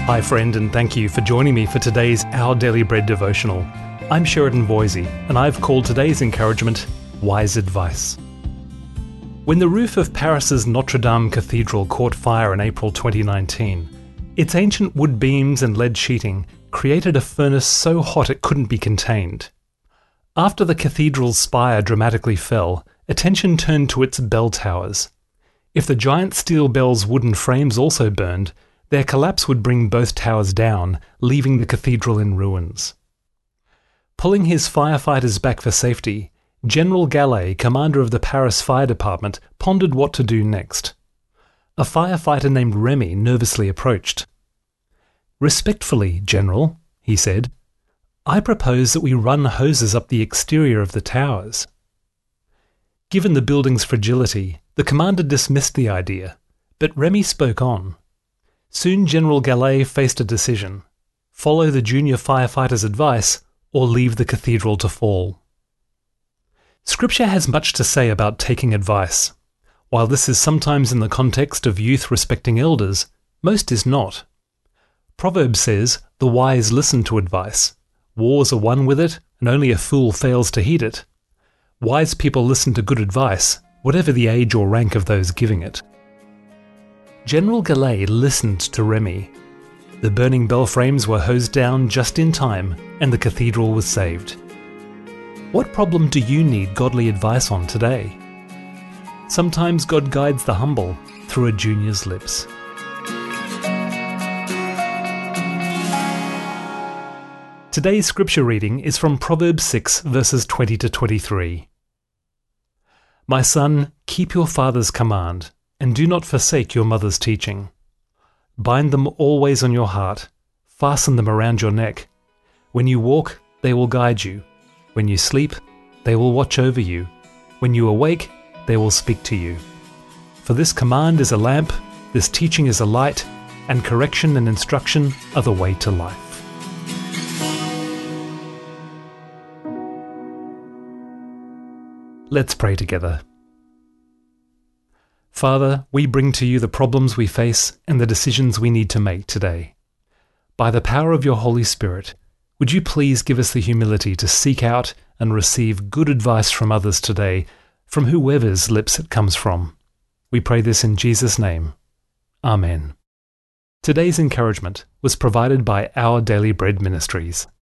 Hi friend, and thank you for joining me for today's Our Daily Bread devotional. I'm Sheridan Voisey, and I've called today's encouragement Wise Advice. When the roof of Paris's Notre Dame Cathedral caught fire in April 2019, its ancient wood beams and lead sheeting created a furnace so hot it couldn't be contained. After the cathedral's spire dramatically fell, attention turned to its bell towers. If the giant steel bell's wooden frames also burned, their collapse would bring both towers down, leaving the cathedral in ruins. Pulling his firefighters back for safety, General Gallet, commander of the Paris Fire Department, pondered what to do next. A firefighter named Remy nervously approached. "Respectfully, General," he said, "I propose that we run hoses up the exterior of the towers." Given the building's fragility, the commander dismissed the idea, but Remy spoke on. Soon General Gallet faced a decision: follow the junior firefighter's advice or leave the cathedral to fall. Scripture has much to say about taking advice. While this is sometimes in the context of youth respecting elders, most is not. Proverbs says, "The wise listen to advice. Wars are won with it, and only a fool fails to heed it." Wise people listen to good advice, whatever the age or rank of those giving it. General Gallet listened to Remy. The burning bell frames were hosed down just in time, and the cathedral was saved. What problem do you need godly advice on today? Sometimes God guides the humble through a junior's lips. Today's scripture reading is from Proverbs 6, verses 20 to 23. "My son, keep your father's command, and do not forsake your mother's teaching. Bind them always on your heart, fasten them around your neck. When you walk, they will guide you. When you sleep, they will watch over you. When you awake, they will speak to you. For this command is a lamp, this teaching is a light, and correction and instruction are the way to life." Let's pray together. Father, we bring to you the problems we face and the decisions we need to make today. By the power of your Holy Spirit, would you please give us the humility to seek out and receive good advice from others today, from whoever's lips it comes from. We pray this in Jesus' name. Amen. Today's encouragement was provided by Our Daily Bread Ministries.